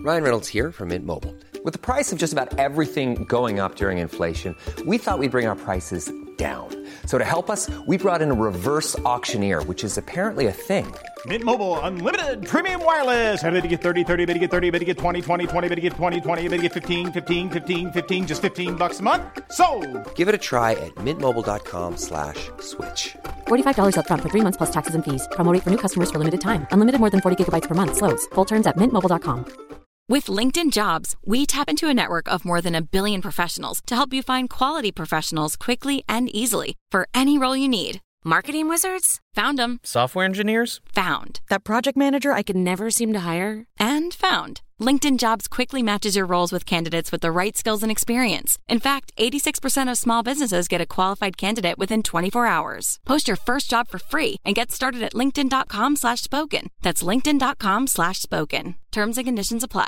Ryan Reynolds here from Mint Mobile. With the price of just about everything going up during inflation, we thought we'd bring our prices down. So to help us, we brought in a reverse auctioneer, which is apparently a thing. Mint Mobile Unlimited Premium Wireless. How to get 30, 30, bit to get 30, bit to get 20, 20, 20, bit to get 20, 20, bit to get 15, 15, 15, 15, just $15 a month? Sold! Give it a try at mintmobile.com/switch. $45 up front for 3 months plus taxes and fees. Promo rate for new customers for limited time. Unlimited more than 40 gigabytes per month. Slows full terms at mintmobile.com. With LinkedIn Jobs, we tap into a network of more than 1 billion professionals to help you find quality professionals quickly and easily for any role you need. Marketing wizards? Found them. Software engineers? Found. That project manager I could never seem to hire? And found. LinkedIn Jobs quickly matches your roles with candidates with the right skills and experience. In fact, 86% of small businesses get a qualified candidate within 24 hours. Post your first job for free and get started at linkedin.com/spoken. That's linkedin.com/spoken. Terms and conditions apply.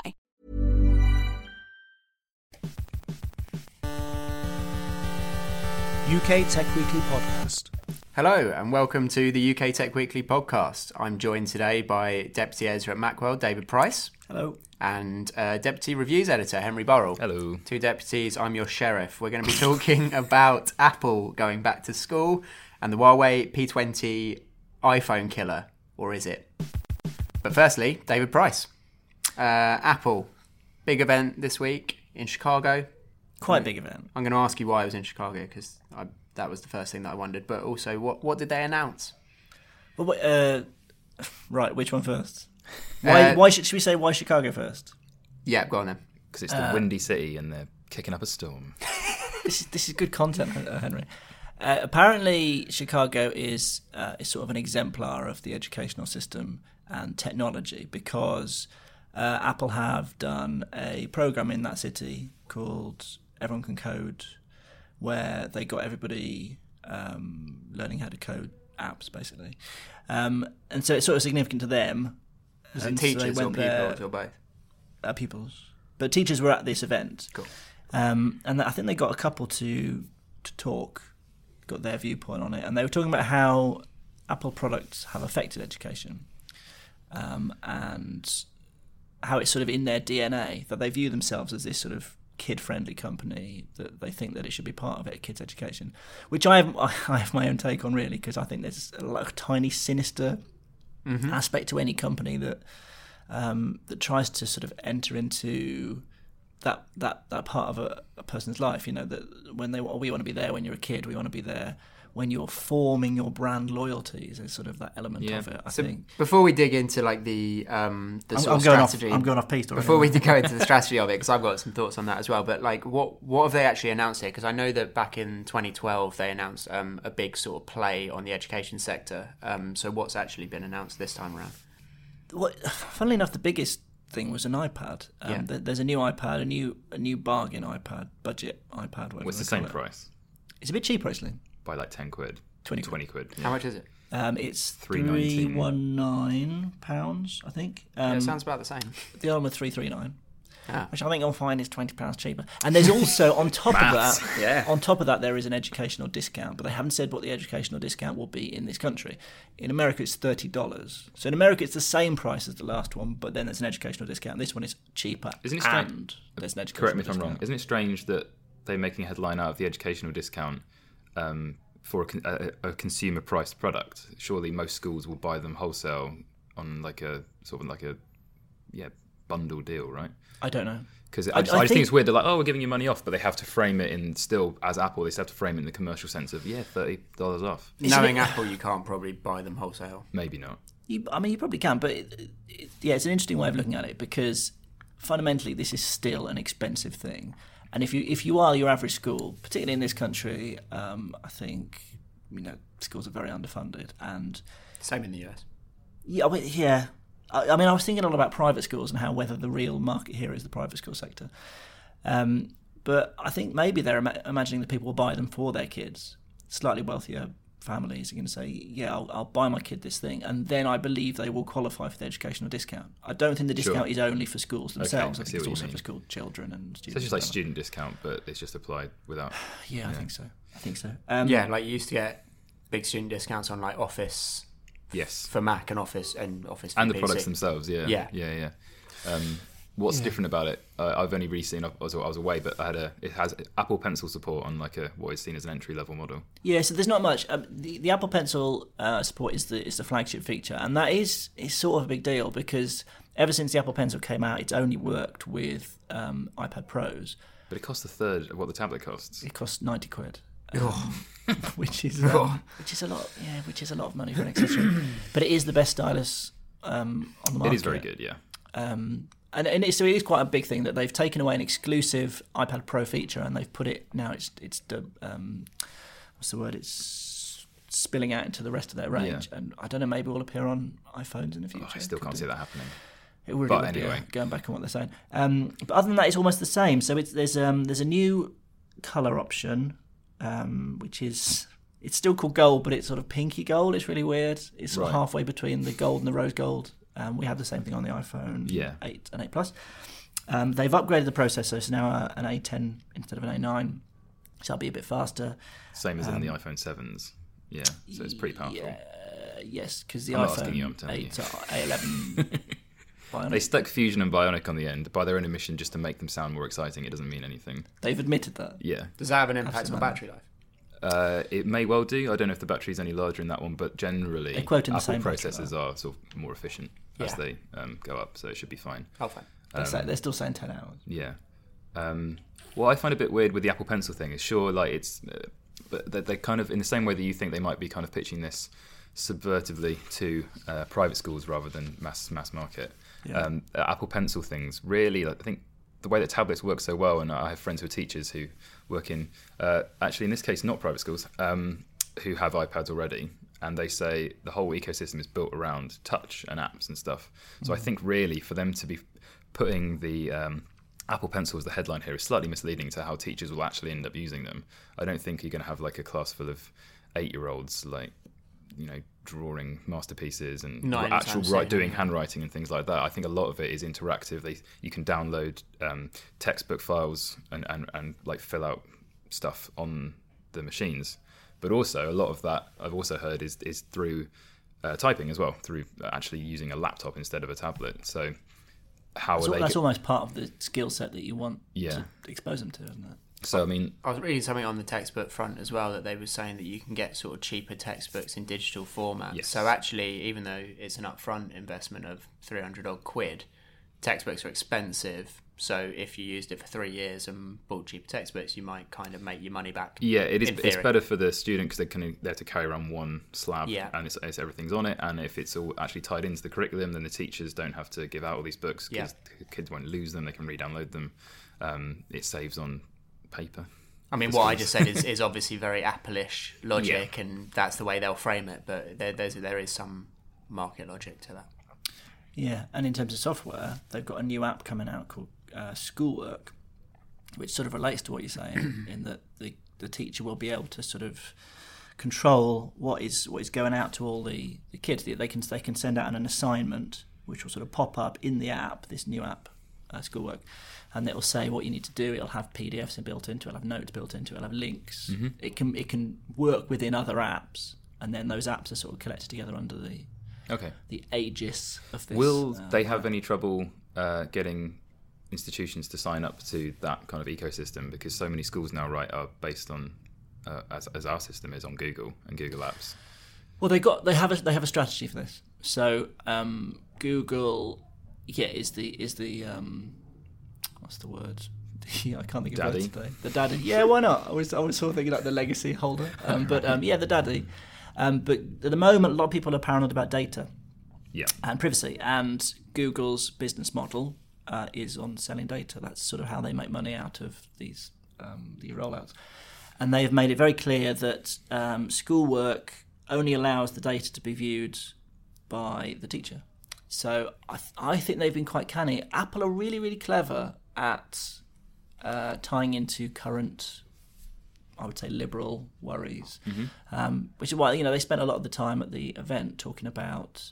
UK Tech Weekly Podcast. Hello and welcome to the UK Tech Weekly Podcast. I'm joined today by Deputy Editor at Macworld, David Price. Hello. And Deputy Reviews Editor, Henry Burrell. Hello. Two deputies, I'm your sheriff. We're going to be talking about Apple going back to school and the Huawei P20 iPhone killer, or is it? But firstly, David Price. Apple, big event this week in Chicago. Quite a big event. I'm going to ask you why it was in Chicago, because that was the first thing that I wondered. But also, what did they announce? Well, right, which one first? Why should we say why Chicago first? Yeah, go on then. Because it's the windy city and they're kicking up a storm. This is good content, Henry. Apparently, Chicago is sort of an exemplar of the educational system and technology because Apple have done a program in that city called Everyone Can Code, where they got everybody learning how to code apps, basically. And so it's sort of significant to them. And teachers or pupils or both? Pupils. But teachers were at this event. Cool. And I think they got a couple to talk, got their viewpoint on it. And they were talking about how Apple products have affected education and how it's sort of in their DNA, that they view themselves as this sort of kid-friendly company, that they think that it should be part of it, kids' education, which I have my own take on, really, because I think there's a tiny sinister aspect to any company that tries to sort of enter into that part of a person's life. You know, that when we want to be there when you're a kid, we want to be there when you're forming your brand loyalties. There's sort of that element of it, I think. Before we dig into like the sort of strategy, I'm going off piece. Before we go into the strategy of it, because I've got some thoughts on that as well. But like, what have they actually announced here? Because I know that back in 2012 they announced a big sort of play on the education sector. So what's actually been announced this time around? Well, funnily enough, the biggest thing was an iPad. There's a new iPad, a new bargain iPad, budget iPad. What's the same price? It's a bit cheaper, actually. By like 10 quid. 20 quid. Yeah. How much is it? It's £319, I think. It sounds about the same. The other one was £339, which I think you'll find is £20 cheaper. And there's also on top of that, there is an educational discount, but they haven't said what the educational discount will be in this country. In America, it's $30. So in America, it's the same price as the last one, but then there's an educational discount. This one is cheaper. Isn't it strange? And there's an educational Correct me if discount. I'm wrong. Isn't it strange that they're making a headline out of the educational discount for a consumer priced product? Surely most schools will buy them wholesale on like a sort of like a bundle deal, right? I don't know. Because I just think it's weird. They're like, oh, we're giving you money off, but they have to frame it in still as Apple. They still have to frame it in the commercial sense of $30 off. Knowing Apple, you can't probably buy them wholesale. Maybe not. You probably can, but it's an interesting way of looking at it because fundamentally this is still an expensive thing. And if you are your average school, particularly in this country, I think schools are very underfunded. And same in the US. Yeah, I mean, I was thinking a lot about private schools and whether the real market here is the private school sector. But I think maybe they're imagining that people will buy them for their kids. Slightly wealthier families are going to say, yeah, I'll buy my kid this thing, and then I believe they will qualify for the educational discount. I don't think the discount is only for schools themselves. I think it's also for school children and students. So it's just like student discount, but it's just applied without... I think so. Like you used to get big student discounts on like Office... Yes. For Mac and Office for and the PC. products themselves, yeah. What's different about it? I've only really seen. I was away, but it has Apple Pencil support on like what is seen as an entry level model. Yeah, so there's not much. The Apple Pencil support is the flagship feature, and that is sort of a big deal because ever since the Apple Pencil came out, it's only worked with iPad Pros. But it costs a third of what the tablet costs. It costs £90, which is a lot. Yeah, which is a lot of money for an accessory. But it is the best stylus on the market. It is very good, yeah. So it is quite a big thing that they've taken away an exclusive iPad Pro feature and they've put it now. It's the what's the word? It's spilling out into the rest of their range, and I don't know. Maybe will appear on iPhones in the future. I still can't see that happening. It really would anyway. Be, going back on what they're saying. But other than that, it's almost the same. So there's a new color option, which is it's still called gold, but it's sort of pinky gold. It's really weird. It's sort of halfway between the gold and the rose gold. We have the same thing on the iPhone 8 and 8 Plus. They've upgraded the processor, so now an A10 instead of an A9, so it'll be a bit faster. Same as in the iPhone 7s. Yeah, so it's pretty powerful. Yes, because the I'm iPhone 8 A11 Bionic. They stuck Fusion and Bionic on the end by their own admission just to make them sound more exciting. It doesn't mean anything. They've admitted that. Yeah. Does that have an impact on battery life? It may well do. I don't know if the battery's any larger in that one, but generally Apple processors are sort of more efficient as they go up, so it should be fine. Oh, fine. They're still saying 10 hours. Yeah. What I find a bit weird with the Apple Pencil thing is it's but they're kind of in the same way that you think they might be kind of pitching this subvertively to private schools rather than mass market. Yeah. Apple Pencil things really, I think the way that tablets work so well, and I have friends who are teachers who work in, actually in this case not private schools, who have iPads already, and they say the whole ecosystem is built around touch and apps and stuff. So I think really for them to be putting the Apple Pencil as the headline here is slightly misleading to how teachers will actually end up using them. I don't think you're going to have like a class full of 8-year-olds like, drawing masterpieces and doing handwriting and things like that. I think a lot of it is interactive. You can download textbook files and like fill out stuff on the machines. But also a lot of that I've also heard is through typing as well, through actually using a laptop instead of a tablet. So that's almost part of the skill set that you want to expose them to, isn't it? So, I mean, I was reading something on the textbook front as well that they were saying that you can get sort of cheaper textbooks in digital format. Yes. So actually, even though it's an upfront investment of 300 odd quid, textbooks are expensive. So if you used it for 3 years and bought cheaper textbooks, you might kind of make your money back. Yeah, it is. It's better for the student because they have to carry around one slab and it's everything's on it. And if it's all actually tied into the curriculum, then the teachers don't have to give out all these books because kids won't lose them. They can re-download them. It saves on paper. I mean, what I just said is obviously very Apple-ish logic, and that's the way they'll frame it. But there is some market logic to that. Yeah, and in terms of software, they've got a new app coming out called Schoolwork, which sort of relates to what you're saying, in that the teacher will be able to sort of control what is going out to all the kids. They can send out an assignment, which will sort of pop up in the app, this new app, Schoolwork, and it will say what you need to do. It'll have PDFs built into it, it'll have notes built into it, it'll have links. Mm-hmm. It can work within other apps, and then those apps are sort of collected together under the aegis of this. Will they have any trouble getting institutions to sign up to that kind of ecosystem? Because so many schools now, are based on as our system is on Google and Google Apps. Well, they have a strategy for this. So Google, is the what's the word? I can't think of daddy. Words today. The daddy. Yeah, why not? I was sort of thinking like the legacy holder. The daddy. But at the moment, a lot of people are paranoid about data and privacy. And Google's business model is on selling data. That's sort of how they make money out of these rollouts. And they've made it very clear that Schoolwork only allows the data to be viewed by the teacher. So I think they've been quite canny. Apple are really, really clever at tying into current, I would say, liberal worries, which is why they spent a lot of the time at the event talking about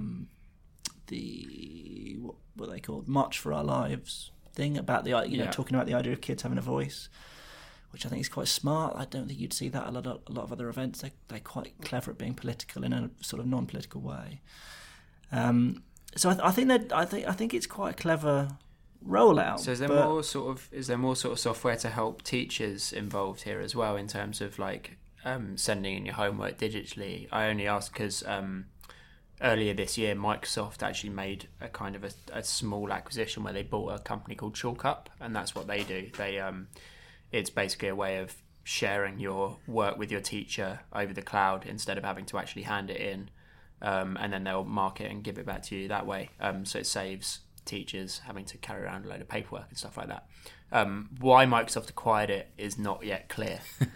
what they called March for Our Lives thing, about the talking about the idea of kids having a voice, which I think is quite smart. I don't think you'd see that at a lot of other events. They're quite clever at being political in a sort of non-political way. So I think it's quite a clever rollout. So is there more sort of software to help teachers involved here as well in terms of like sending in your homework digitally? I only ask because earlier this year Microsoft actually made a kind of a small acquisition where they bought a company called ChalkUp, and that's what they do. They it's basically a way of sharing your work with your teacher over the cloud instead of having to actually hand it in, and then they'll mark it and give it back to you that way. So it saves teachers having to carry around a load of paperwork and stuff like that. Why Microsoft acquired it is not yet clear.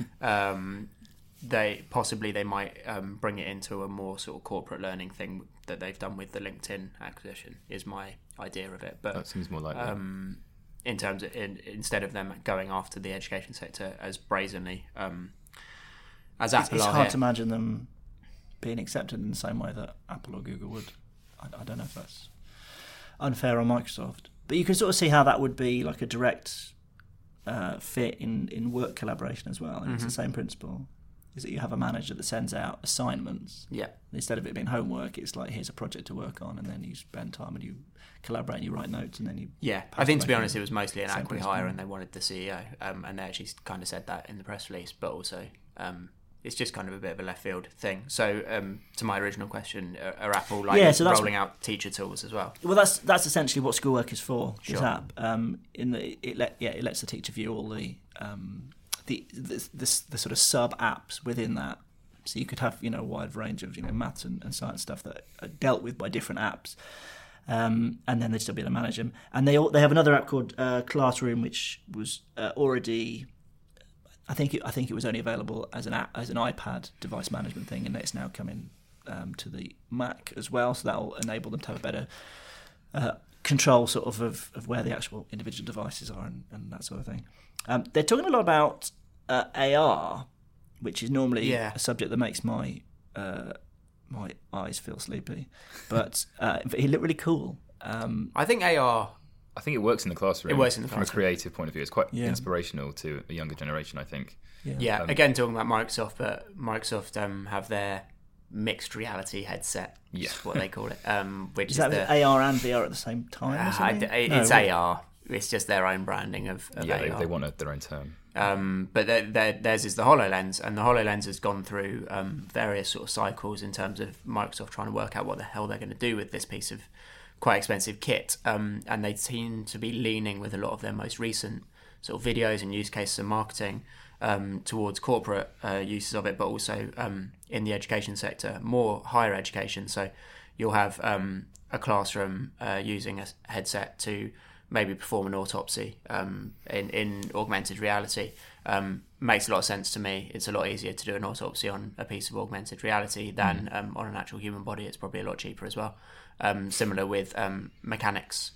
They might bring it into a more sort of corporate learning thing that they've done with the LinkedIn acquisition, is my idea of it. But that seems more likely. In terms of instead of them going after the education sector as brazenly as Apple it's are hard here. to imagine them being accepted in the same way that Apple or Google would. I don't know if that's unfair on Microsoft, but you can sort of see how that would be like a direct fit in work collaboration as well. And It's the same principle. Is that you have a manager that sends out assignments. Yeah. Instead of it being homework, it's like, here's a project to work on, and then you spend time and you collaborate and you write notes, and then you... Yeah, I think to be honest, it was mostly an acqui-hire, and they wanted the CEO, and they actually kind of said that in the press release, but also it's just kind of a bit of a left field thing. So to my original question, are Apple rolling out teacher tools as well? Well, that's essentially what Schoolwork is for, this Sure. app. It lets the teacher view all the sort of sub apps within that. So you could have a wide range of maths and science stuff that are dealt with by different apps, and then they'd still be able to manage them. And they have another app called Classroom, which was already, I think it was only available as an iPad device management thing, and it's now coming to the Mac as well. So that'll enable them to have a better control sort of where the actual individual devices are and that sort of thing. They're talking a lot about AR, which is normally a subject that makes my eyes feel sleepy, but it looked really cool. I think AR... I think it works in the classroom. It works in the classroom. From a creative point of view. It's quite inspirational to a younger generation, I think. Yeah, again, talking about Microsoft, but Microsoft have their mixed reality headset, is what they call it. Which is that AR and VR at the same time? It's AR. It's just their own branding of AR. They want their own term. But theirs is the HoloLens, and the HoloLens has gone through various sort of cycles in terms of Microsoft trying to work out what the hell they're going to do with this piece of quite expensive kit. And they seem to be leaning with a lot of their most recent sort of videos and use cases and marketing towards corporate uses of it, but also in the education sector, more higher education. So you'll have a classroom using a headset to maybe perform an autopsy in augmented reality. Makes a lot of sense to me. It's a lot easier to do an autopsy on a piece of augmented reality than on an actual human body. It's probably a lot cheaper as well. Similar with mechanics.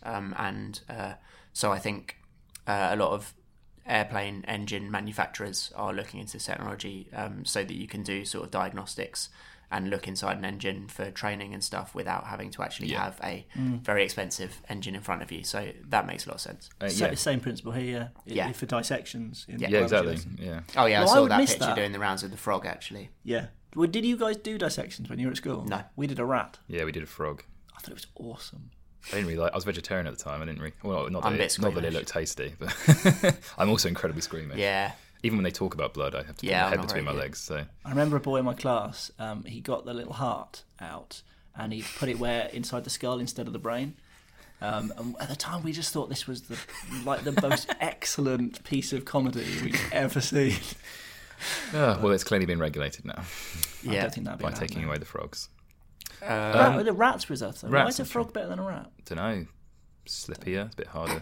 So I think a lot of airplane engine manufacturers are looking into this technology so that you can do sort of diagnostics and look inside an engine for training and stuff without having to actually have a very expensive engine in front of you. So that makes a lot of sense. Same principle here, for dissections. Exactly. Yeah. Oh yeah, I saw that picture doing the rounds of the frog actually. Yeah. Well, did you guys do dissections when you were at school? No. We did a rat. Yeah, we did a frog. I thought it was awesome. I didn't really like. I was vegetarian at the time. I didn't really. Well, not I'm that it looked tasty, but I'm also incredibly squeamish. Yeah. Even when they talk about blood, I have to put my head between my legs. So I remember a boy in my class. He got the little heart out and he put it inside the skull instead of the brain. And at the time, we just thought this was the most excellent piece of comedy we'd ever seen. Well, it's clearly been regulated now. I don't think that'd be by taking away the frogs. The rats was us. Why is a frog better than a rat? I don't know. Slippier, it's a bit harder.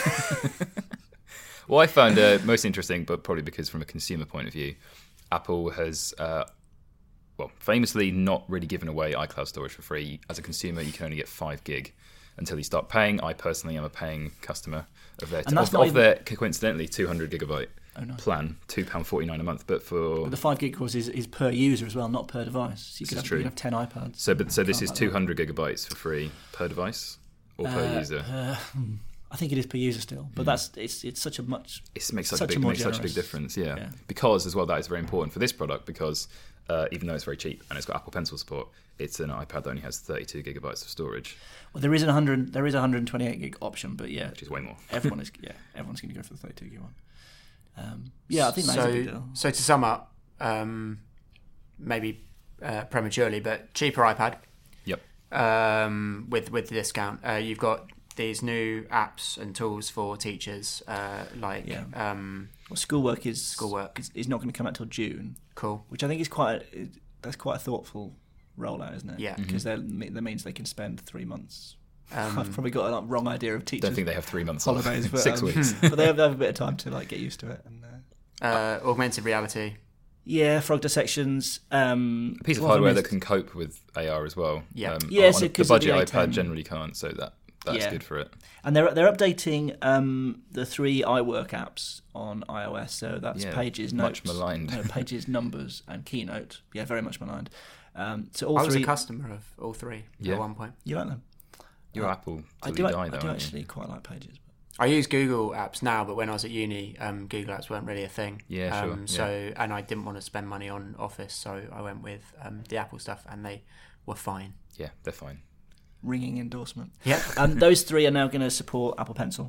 What I found most interesting, but probably because from a consumer point of view, Apple has, famously not really given away iCloud storage for free. As a consumer, you can only get 5 gig until you start paying. I personally am a paying customer of their, coincidentally, 200 gigabyte plan, £2.49 a month. But the 5 gig course is per user as well, not per device. So you could have 10 iPads. So this is 200 gigabytes for free per device or per user? I think it is per user still, but it's such a much. It makes such such a more big generous. difference, yeah. Because as well, that is very important for this product because even though it's very cheap and it's got Apple Pencil support, it's an iPad that only has 32 gigabytes of storage. Well, there is a 128 gig option, but yeah, which is way more. everyone's going to go for the 32 gig one. I think that's a good deal. So to sum up, maybe prematurely, but cheaper iPad. Yep. With the discount, you've got these new apps and tools for teachers, Schoolwork is not going to come out till June. Cool. Which I think is quite a thoughtful rollout, isn't it? Yeah. Because that means they can spend 3 months. I've probably got a wrong idea of teachers. Don't think they have 3 months holidays, off. 6 weeks. But they have a bit of time to get used to it. And augmented reality. Yeah, frog dissections. A piece of hardware that can cope with AR as well. Yeah. The budget iPad generally can't, so that's good for it. And they're updating the 3 iWork apps on iOS. So that's Pages, Notes, much maligned. Pages, Numbers, and Keynote. Yeah, very much maligned. So all I was three. a customer of all 3 at one point. You like them? You're Apple. I do actually quite like Pages. I use Google apps now, but when I was at uni, Google apps weren't really a thing. Yeah, sure. So, and I didn't want to spend money on Office, so I went with the Apple stuff, and they were fine. Yeah, they're fine. Ringing endorsement. Yeah. Those 3 are now going to support Apple Pencil,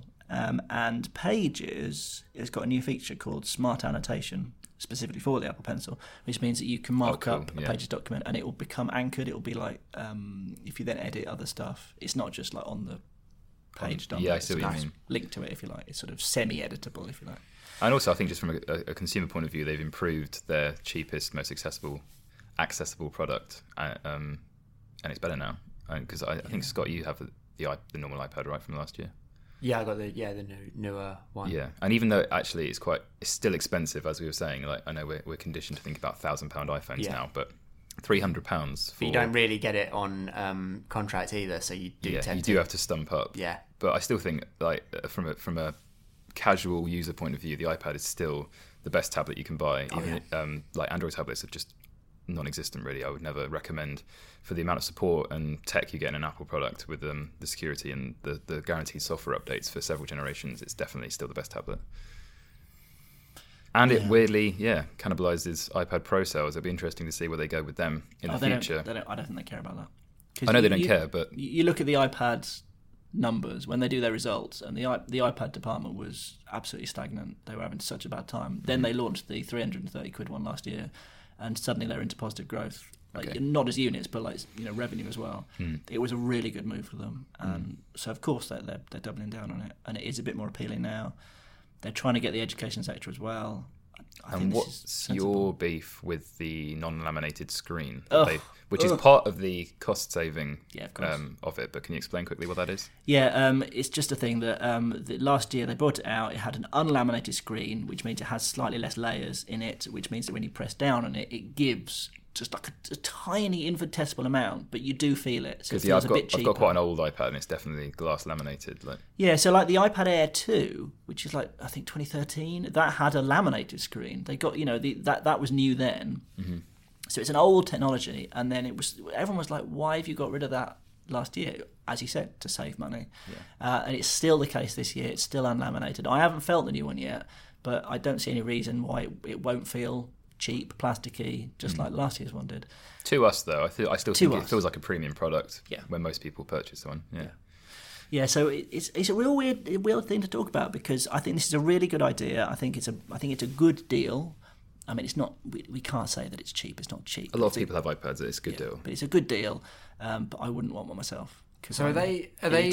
and Pages has got a new feature called Smart Annotation, specifically for the Apple Pencil, which means that you can mark up a Pages document, and it will become anchored. It will be like if you then edit other stuff, it's not just like on the page done. Yeah, I see what you mean. Link to it if you like. It's sort of semi-editable if you like. And also, I think just from a consumer point of view, they've improved their cheapest, most accessible product, and it's better now. Because I think, Scott, you have the normal iPad, right, from last year? Yeah, I got the newer one. Yeah, and even though actually it's still expensive, as we were saying. Like I know we're conditioned to think about £1,000 iPhones now, but £300 for. But you don't really get it on contract either, so you do. You do have to stump up. Yeah, but I still think from a casual user point of view, the iPad is still the best tablet you can buy. Android tablets are just non-existent, really. I would never recommend, for the amount of support and tech you get in an Apple product with the security and the guaranteed software updates for several generations, it's definitely still the best tablet. And it weirdly, cannibalizes iPad Pro sales. It'll be interesting to see where they go with them in the future. I don't think they care about that. I know they don't care, but you look at the iPad's numbers when they do their results, and the iPad department was absolutely stagnant. They were having such a bad time. Then they launched the 330 quid one last year, and suddenly they're into positive growth. Not as units, but revenue as well. It was a really good move for them, and so of course they're doubling down on it, and it is a bit more appealing now. They're trying to get the education sector as well. I think what's your beef with the non-laminated screen, which is part of the cost saving of it? But can you explain quickly what that is? Yeah, it's just a thing that last year they brought it out. It had an unlaminated screen, which means it has slightly less layers in it, which means that when you press down on it, it gives just like a tiny infinitesimal amount, but you do feel it. So it feels a bit cheaper. I've got quite an old iPad, and it's definitely glass laminated. Yeah, so like the iPad Air 2, which is I think 2013, that had a laminated screen. They got that was new then. Mm-hmm. So it's an old technology, and then everyone was like, "Why have you got rid of that last year?" As you said, to save money. Yeah. And it's still the case this year. It's still unlaminated. I haven't felt the new one yet, but I don't see any reason why it won't feel cheap, plasticky, just like last year's one did. To us, though, I still think it feels like a premium product when most people purchase one. Yeah, so it's a real weird thing to talk about, because I think this is a really good idea. I think it's a good deal. I mean, it's not. We can't say that it's cheap. It's not cheap. A lot of people have iPads. It's a good deal, but it's a good deal. But I wouldn't want one myself. So are they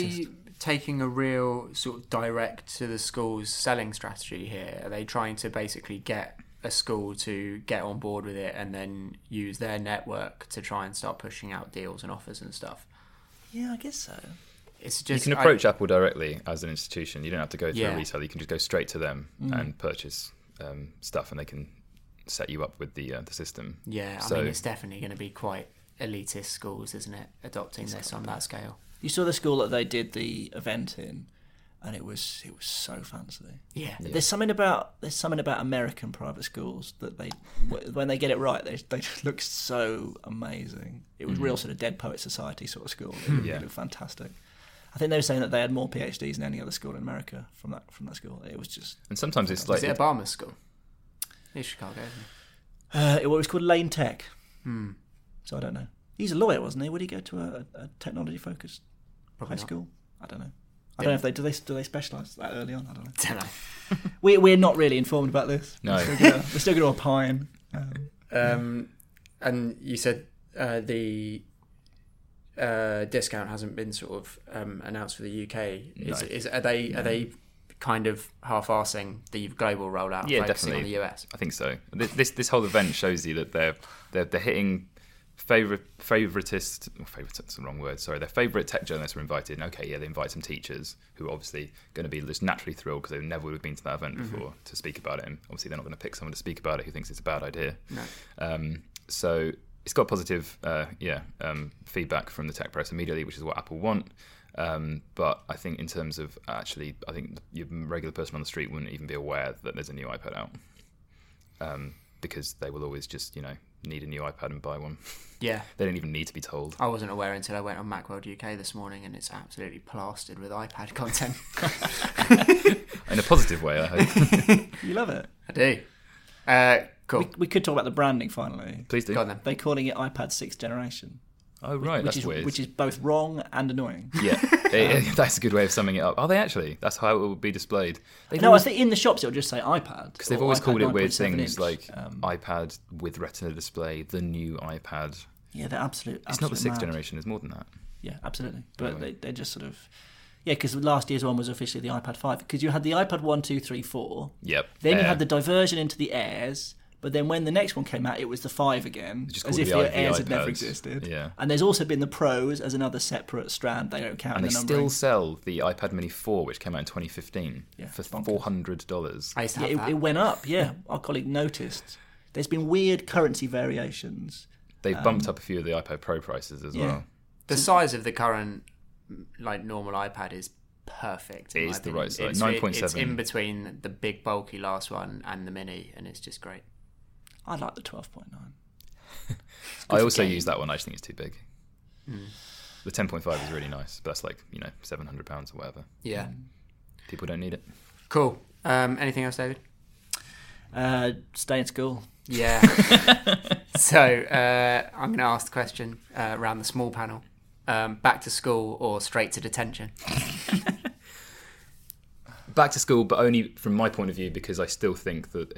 taking a real sort of direct to the school's selling strategy here? Are they trying to basically get a school to get on board with it and then use their network to try and start pushing out deals and offers and stuff? Yeah, I guess so. It's just, you can approach Apple directly as an institution. You don't have to go through a retailer. You can just go straight to them and purchase stuff, and they can set you up with the system. Yeah, I mean, it's definitely going to be quite elitist schools, isn't it, adopting this on that scale? You saw the school that they did the event in, and it was so fancy. Yeah. There's something about American private schools that when they get it right, they just look so amazing. It was real sort of Dead Poet Society sort of school. It looked fantastic. I think they were saying that they had more PhDs than any other school in America from that school. It was just... And sometimes it's like... Is it Obama's school? It's Chicago, isn't it? It was called Lane Tech. So I don't know. He's a lawyer, wasn't he? Would he go to a technology-focused high school? I don't know. I don't know if do they specialise that early on? I don't know. Don't know. We're not really informed about this. No. We're still going to opine. And you said the discount hasn't been sort of announced for the UK. Are they kind of half-arsing the global rollout, Yeah, focusing definitely. on the US? I think so. This whole event shows you that they're hitting favourite's the wrong word. Sorry, their favourite tech journalists were invited. And okay, yeah, they invite some teachers who are obviously going to be just naturally thrilled because they never would have been to that event before to speak about it. And obviously, they're not going to pick someone to speak about it who thinks it's a bad idea. No. So it's got positive, feedback from the tech press immediately, which is what Apple want. But I think in terms of actually, I think your regular person on the street wouldn't even be aware that there's a new iPad out, because they will always just need a new iPad and buy one. Yeah. They don't even need to be told. I wasn't aware until I went on Macworld UK this morning, and it's absolutely plastered with iPad content. In a positive way, I hope. You love it. I do. Cool. We could talk about the branding finally. Please do. Go on then. They're calling it iPad 6th generation. Oh, right, that's weird. Which is both wrong and annoying. Yeah, that's a good way of summing it up. Are they actually? That's how it will be displayed. I think in the shops it'll just say iPad. Because they've always called it weird things inch. like iPad with Retina display, the new iPad. Yeah, they're absolute. It's not the 6th mad. generation, it's more than that. Yeah, absolutely. But they're just sort of... Yeah, because last year's one was officially the iPad 5. Because you had the iPad 1, 2, 3, 4. Yep. Then you had the diversion into the Airs. But then when the next one came out, it was the 5 again, Just as called if the the Airs had iPads. never existed. Yeah. And there's also been the Pros as another separate strand. They don't count And in they the still numbering. sell the iPad Mini 4, which came out in 2015, for $400. I used to have Yeah, that. it went up, yeah. Our colleague noticed. There's been weird currency variations. They've bumped up a few of the iPad Pro prices as well. The size of the current normal iPad is perfect. It in is my the opinion. right size, It's 9.7. in between the big bulky last one and the Mini, and it's just great. I like the 12.9. I also gaming. use that one. I just think it's too big. The 10.5 is really nice, but that's like £700 or whatever. Yeah. People don't need it. Cool. Anything else, David? Stay in school. Yeah. So I'm going to ask the question around the small panel. Back to school or straight to detention? Back to school, but only from my point of view, because I still think that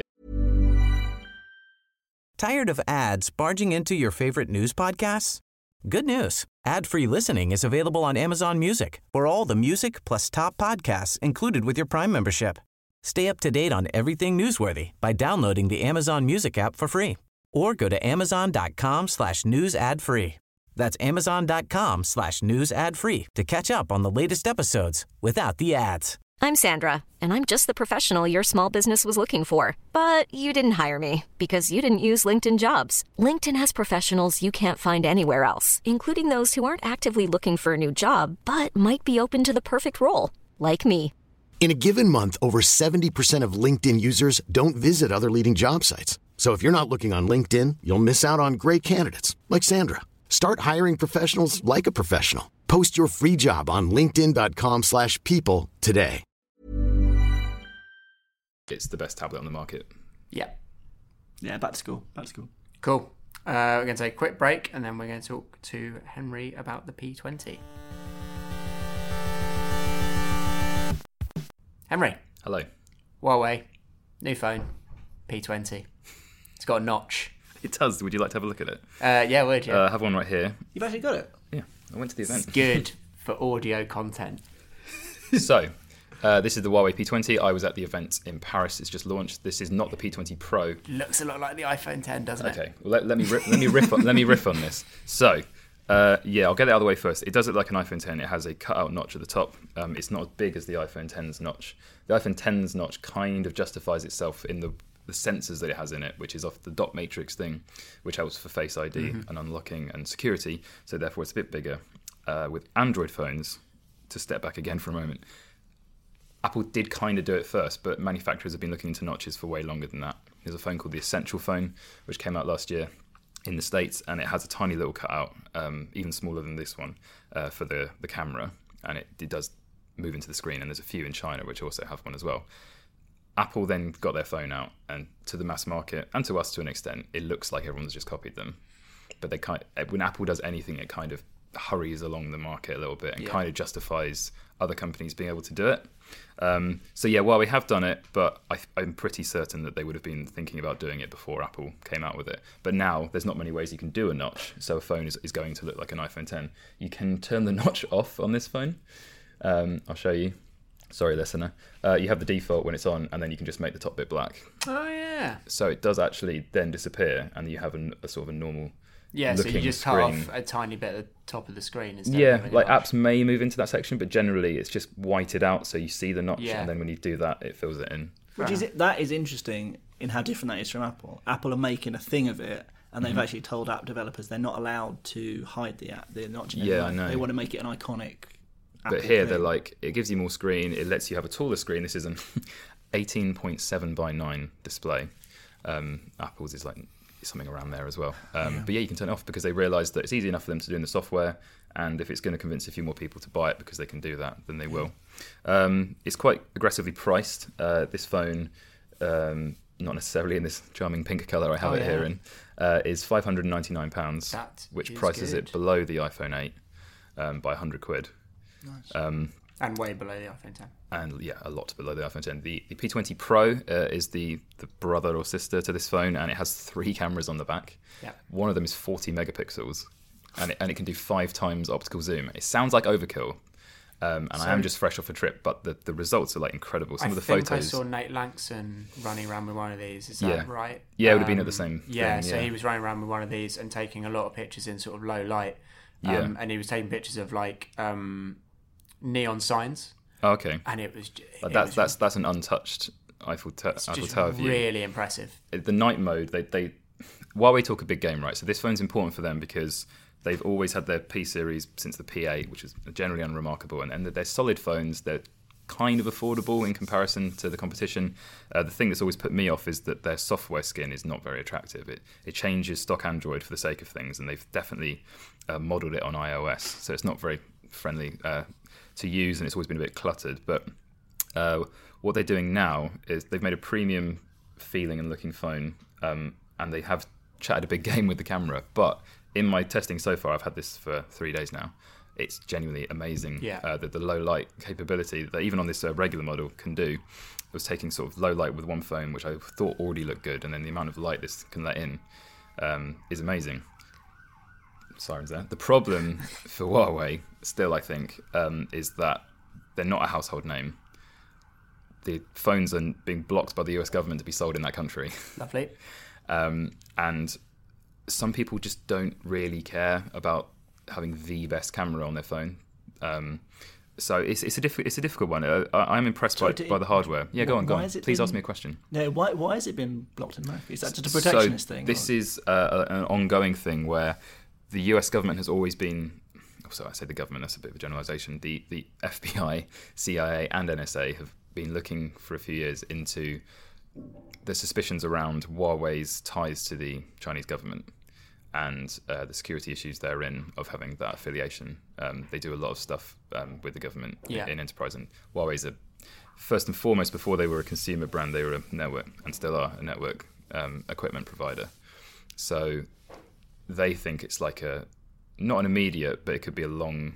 Tired of ads barging into your favorite news podcasts? Good news. Ad-free listening is available on Amazon Music for all the music plus top podcasts included with your Prime membership. Stay up to date on everything newsworthy by downloading the Amazon Music app for free or go to amazon.com/news ad free. That's amazon.com/news ad free to catch up on the latest episodes without the ads. I'm Sandra, and I'm just the professional your small business was looking for. But you didn't hire me because you didn't use LinkedIn Jobs. LinkedIn has professionals you can't find anywhere else, including those who aren't actively looking for a new job, but might be open to the perfect role, like me. In a given month, over 70% of LinkedIn users don't visit other leading job sites. So if you're not looking on LinkedIn, you'll miss out on great candidates like Sandra. Start hiring professionals like a professional. Post your free job on linkedin.com/people today. it's the best tablet on the market. Yeah. Yeah, back to school. Cool. We're going to take a quick break, and then we're going to talk to Henry about the P20. Henry, Hello. Huawei, new phone, P20. It's got a notch. It does. Would you like to have a look at it? Yeah, would you? I have one right here. You've actually got it? Yeah, I went to the It's event. good for audio content. So, this is the Huawei P20. I was at the event in Paris. It's just launched. This is not the P20 Pro. Looks a lot like the iPhone 10, doesn't it? Okay, well, let me riff on this. So, I'll get it out of the way first. It does look like an iPhone 10. It has a cutout notch at the top. It's not as big as the iPhone 10's notch. The iPhone 10's notch kind of justifies itself in the sensors that it has in it, which is off the dot matrix thing, which helps for Face ID and unlocking and security. So therefore, it's a bit bigger. With Android phones, to step back again for a moment, Apple did kind of do it first, but manufacturers have been looking into notches for way longer than that. There's a phone called the Essential phone, which came out last year in the States, and it has a tiny little cutout, even smaller than this one, for the camera. and it does move into the screen, and there's a few in China which also have one as well. Apple then got their phone out, and to the mass market, and to us to an extent, it looks like everyone's just copied them. But when Apple does anything, it kind of hurries along the market a little bit and kind of justifies other companies being able to do it. So yeah, well, we have done it, but I'm pretty certain that they would have been thinking about doing it before Apple came out with it. But now there's not many ways you can do a notch, so a phone is going to look like an iPhone 10. You can turn the notch off on this phone. I'll show you. Sorry, listener. You have the default when it's on, and then you can just make the top bit black. Oh, yeah. So it does actually then disappear, and you have a sort of a normal so you just cut off a tiny bit at the top of the screen instead of having like a notch. apps may move into that section, but generally it's just whited out, so you see the notch, and then when you do that, it fills it in. That is interesting in how different that is from Apple. Apple are making a thing of it, and they've actually told app developers they're not allowed to hide the notch. I know. They want to make it an iconic Apple But here thing. they're like, it gives you more screen, it lets you have a taller screen. This is an 18.7 by 9 display. Apple's is like something around there as well. But yeah, you can turn it off because they realise that it's easy enough for them to do in the software, and if it's going to convince a few more people to buy it because they can do that, then they will. It's quite aggressively priced. This phone, not necessarily in this charming pink colour I have here in, is £599, which prices it below the iPhone 8 by £100. Nice. And way below the iPhone 10. And yeah, a lot below the iPhone 10. The P20 Pro is the brother or sister to this phone, and it has 3 cameras on the back. Yeah. One of them is 40 megapixels, and it can do 5 times optical zoom. It sounds like overkill, and I am just fresh off a trip, but the results are like incredible. Some of the photos. I saw Nate Langson running around with one of these. Is that right? Yeah, it would have been at the same thing. So yeah. he was running around with one of these and taking a lot of pictures in sort of low light. And he was taking pictures of like neon signs. Oh, okay. And it was that's an untouched Eiffel Tower view. Really impressive. The night mode, they Huawei talk a big game, right? So this phone's important for them because they've always had their P series since the P8, which is generally unremarkable, and they're solid phones. They're kind of affordable in comparison to the competition. The thing that's always put me off is that their software skin is not very attractive. It changes stock Android for the sake of things, and they've definitely modelled it on iOS, so it's not very friendly to use, and it's always been a bit cluttered. But what they're doing now is they've made a premium feeling and looking phone, and they have chatted a big game with the camera. But in my testing so far, I've had this for 3 days now. It's genuinely amazing. The low light capability that even on this regular model can do. It was taking sort of low light with one phone, which I thought already looked good, and then the amount of light this can let in is amazing. Sirens there. The problem for Huawei, still I think, is that they're not a household name. The phones are being blocked by the US government to be sold in that country. Lovely. And some people just don't really care about having the best camera on their phone. So it's a difficult one. I'm impressed by the hardware. Yeah, go on. Please ask me a question. No, why has it been blocked in America? Is that just a protectionist thing? This is an ongoing thing where the US government has always been, so I say the government, that's a bit of a generalisation, the FBI, CIA and NSA have been looking for a few years into the suspicions around Huawei's ties to the Chinese government and the security issues therein of having that affiliation. They do a lot of stuff with the government in enterprise, and Huawei's first and foremost, before they were a consumer brand, they were a network, and still are a network equipment provider. So they think it's like not an immediate, but it could be a long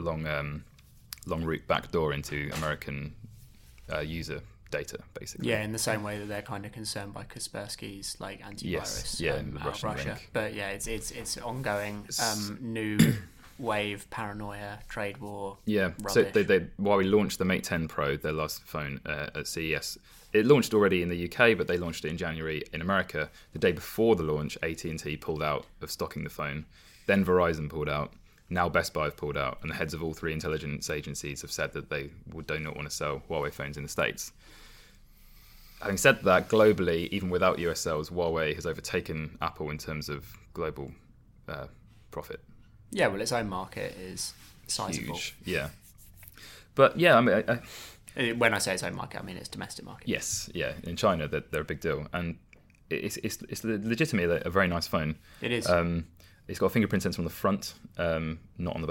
route back door into American user data, basically. Yeah, in the same way that they're kind of concerned by Kaspersky's like antivirus the out of Russian Russia. link. But yeah, it's ongoing new wave paranoia, trade war. Yeah, rubbish. so Huawei launched the Mate 10 Pro, their last phone, at CES. It launched already in the UK, but they launched it in January in America. The day before the launch, AT&T pulled out of stocking the phone. Then Verizon pulled out. Now Best Buy have pulled out. And the heads of all 3 intelligence agencies have said that they do not want to sell Huawei phones in the States. Having said that, globally, even without US sales, Huawei has overtaken Apple in terms of global profit. Yeah, well, its own market is sizable. Huge, yeah. But yeah, I mean... when I say its own market, I mean its domestic market. Yes, yeah. In China, they're a big deal, and it's legitimately a very nice phone. It is. It's got a fingerprint sensor on the front, not on the back.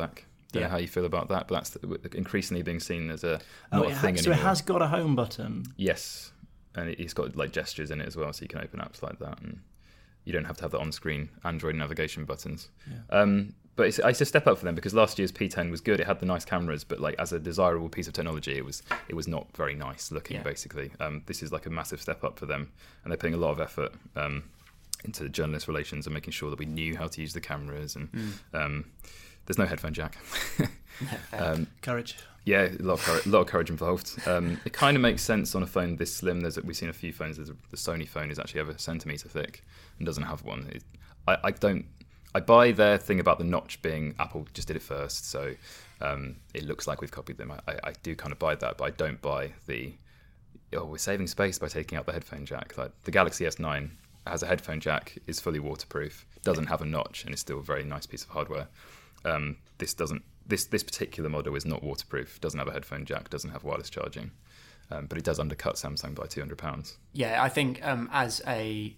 Don't know how you feel about that, but that's increasingly being seen as a thing anymore. So it has got a home button. Yes, and it's got like gestures in it as well, so you can open apps like that, and you don't have to have the on-screen Android navigation buttons. Yeah. But it's a step up for them, because last year's P10 was good. It had the nice cameras, but like as a desirable piece of technology, it was not very nice looking. Basically, this is like a massive step up for them, and they're putting a lot of effort into journalist relations and making sure that we knew how to use the cameras. And there's no headphone jack. Courage. Yeah, a lot of courage involved. It kind of makes sense on a phone this slim. We've seen a few phones. The Sony phone is actually over a centimetre thick and doesn't have one. I buy their thing about the notch being Apple just did it first, so it looks like we've copied them. I do kind of buy that, but I don't buy we're saving space by taking out the headphone jack. Like the Galaxy S9 has a headphone jack, is fully waterproof, doesn't have a notch, and is still a very nice piece of hardware. This particular model is not waterproof, doesn't have a headphone jack, doesn't have wireless charging, but it does undercut Samsung by £200. Yeah, I think as a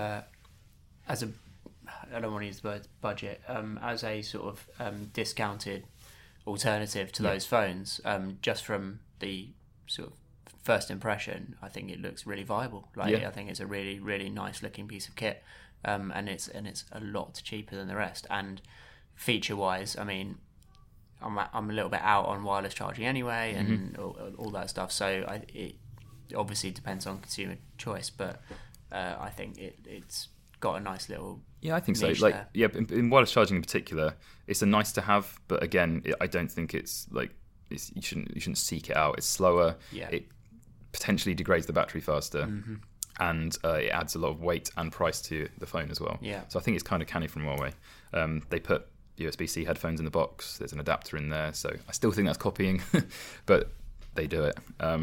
I don't want to use the word budget, as a sort of discounted alternative to those phones, just from the sort of first impression, I think it looks really viable. I think it's a really, really nice looking piece of kit, and it's a lot cheaper than the rest. And feature wise, I mean, I'm a little bit out on wireless charging anyway, and all that stuff. So it obviously depends on consumer choice, but I think it's got a nice little I think so. Like there. In wireless charging in particular, it's a nice to have, but again, I don't think it's like you shouldn't seek it out. It's slower. It potentially degrades the battery faster, and it adds a lot of weight and price to the phone as well. So I think it's kind of canny from Huawei. They put USB-C headphones in the box. There's an adapter in there, so I still think that's copying, but they do it.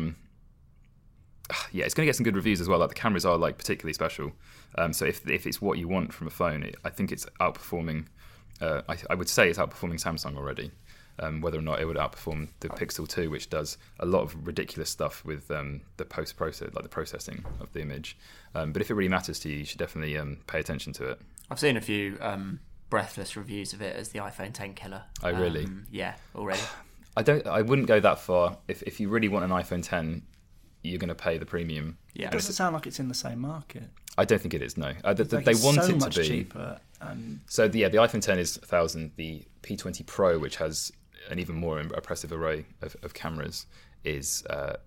It's going to get some good reviews as well. Like the cameras are like particularly special. So if it's what you want from a phone, I think it's outperforming. I would say it's outperforming Samsung already. Whether or not it would outperform the Pixel 2, which does a lot of ridiculous stuff with the post-process, like the processing of the image. But if it really matters to you, you should definitely pay attention to it. I've seen a few breathless reviews of it as the iPhone 10 killer. Oh, really? Already. I wouldn't go that far. If you really want an iPhone 10, you're going to pay the premium. It doesn't sound like it's in the same market. I don't think it is, no. They it's want so it much to be cheaper. So the iPhone 10 is 1,000. The P20 Pro, which has an even more impressive array of cameras, is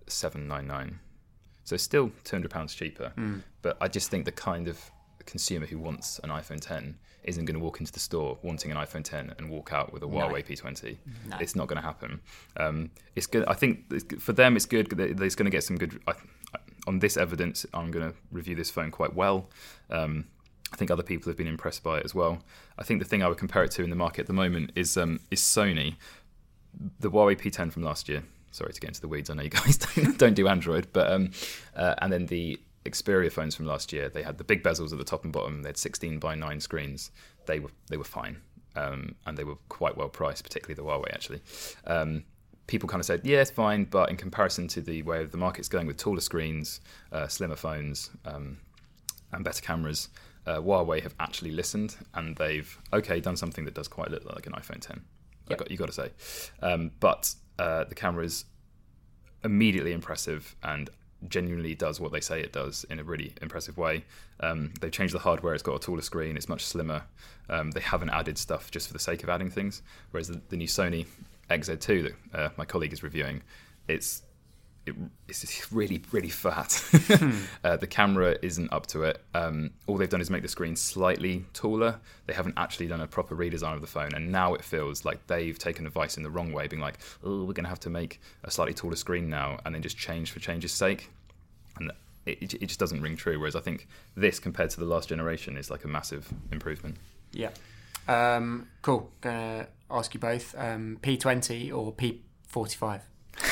799. So it's still £200 cheaper. But I just think the kind of consumer who wants an iPhone 10 isn't going to walk into the store wanting an iPhone 10 and walk out with a Huawei P20. No. It's not going to happen. It's good. I think for them it's good. They're going to get some good. On this evidence, I'm going to review this phone quite well. I think other people have been impressed by it as well. I think the thing I would compare it to in the market at the moment is Sony. The Huawei P10 from last year. Sorry to get into the weeds. I know you guys don't do Android, but and then the Xperia phones from last year. They had the big bezels at the top and bottom. They had 16:9 screens. They were fine, and they were quite well priced, particularly the Huawei actually. People kind of said, yeah, it's fine, but in comparison to the way the market's going with taller screens, slimmer phones, and better cameras, Huawei have actually listened, and they've done something that does quite a little like an iPhone 10. You got to say, but the camera is immediately impressive and genuinely does what they say it does in a really impressive way. They've changed the hardware. It's got a taller screen. It's much slimmer. They haven't added stuff just for the sake of adding things. Whereas the new Sony XZ2 that my colleague is reviewing, it's really, really fat. The camera isn't up to it. All they've done is make the screen slightly taller. They haven't actually done a proper redesign of the phone, and now it feels like they've taken advice in the wrong way, being like, oh, we're going to have to make a slightly taller screen now, and then just change for change's sake. And it just doesn't ring true, whereas I think this, compared to the last generation, is like a massive improvement. Yeah. Cool. Gonna ask you both, P20 or P45?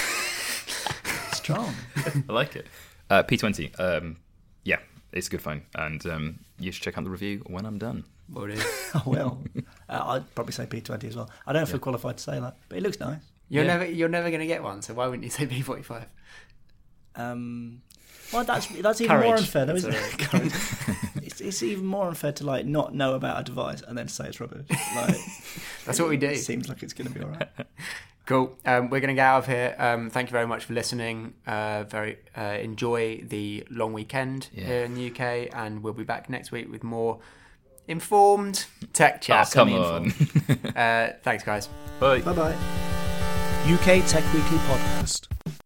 Strong. I like it. P20. Yeah, it's a good phone, and you should check out the review when I'm done. Will do. I will. I'd probably say P20 as well. I don't feel qualified to say that, but it looks nice. You're never going to get one, so why wouldn't you say P45? Well, that's even more unfair, though, isn't it? it's even more unfair to like not know about a device and then say it's rubbish. Like, that's what we do. It seems like it's going to be all right. Cool. We're going to get out of here. Thank you very much for listening. Enjoy the long weekend here in the UK, and we'll be back next week with more informed tech chat. Come on. Thanks, guys. Bye. Bye-bye. UK Tech Weekly Podcast.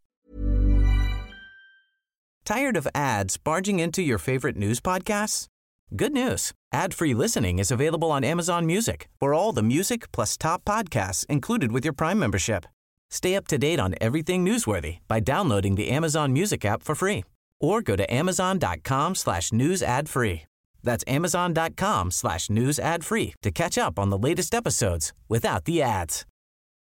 Tired of ads barging into your favorite news podcasts? Good news. Ad-free listening is available on Amazon Music for all the music plus top podcasts included with your Prime membership. Stay up to date on everything newsworthy by downloading the Amazon Music app for free or go to amazon.com/news ad free. That's amazon.com/news ad free to catch up on the latest episodes without the ads.